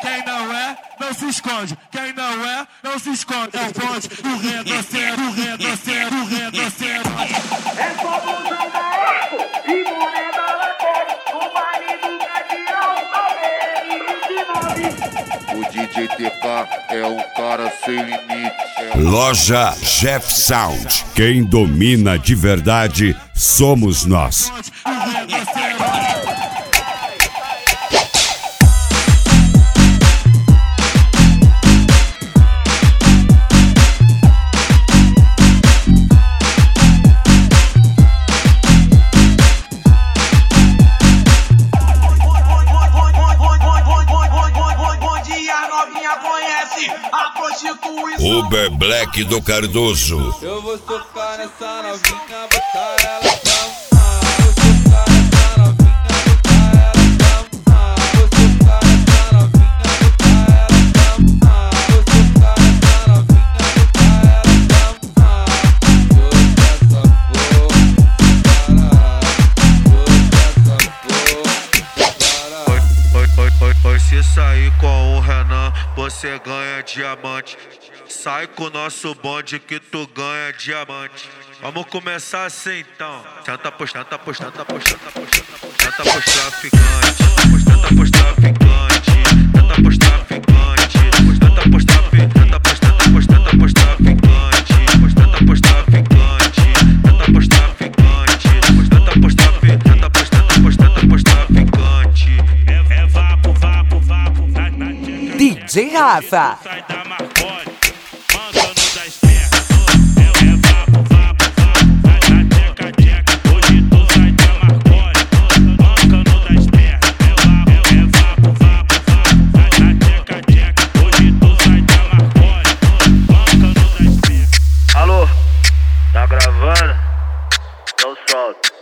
Quem não é, não se esconde. Quem não é, não se esconde. É o bonde, o redoceiro, o redoceiro, o redoceiro. É só blusão da Expo e moneda lateral. O baile do Cadião, o DJ TK é um cara sem limite. Loja Jeff Sound. Quem domina de verdade somos nós. Uber Black do Cardoso. Eu vou socar nessa novinha, botar ela samar. Vou socar nessa novinha, botar ela samar. Vou socar nessa novinha, botar ela samar. Vou socar nessa novinha, botar ela samar. Oi, se sair com o Renan, você ganha diamante. Sai com o nosso bonde que tu ganha diamante. Vamos começar assim então. Tenta pros traficantes. Tenta pros traficantes. Tenta pros traficantes. Tenta pros traficantes. Tenta pros traficantes. Tenta pros traficantes. Tenta pros traficantes. Tenta pros traficantes. Tenta pros traficantes. Tenta pros traficantes. É vapo. DJ Rafa. Alô, tá gravando? Então solta.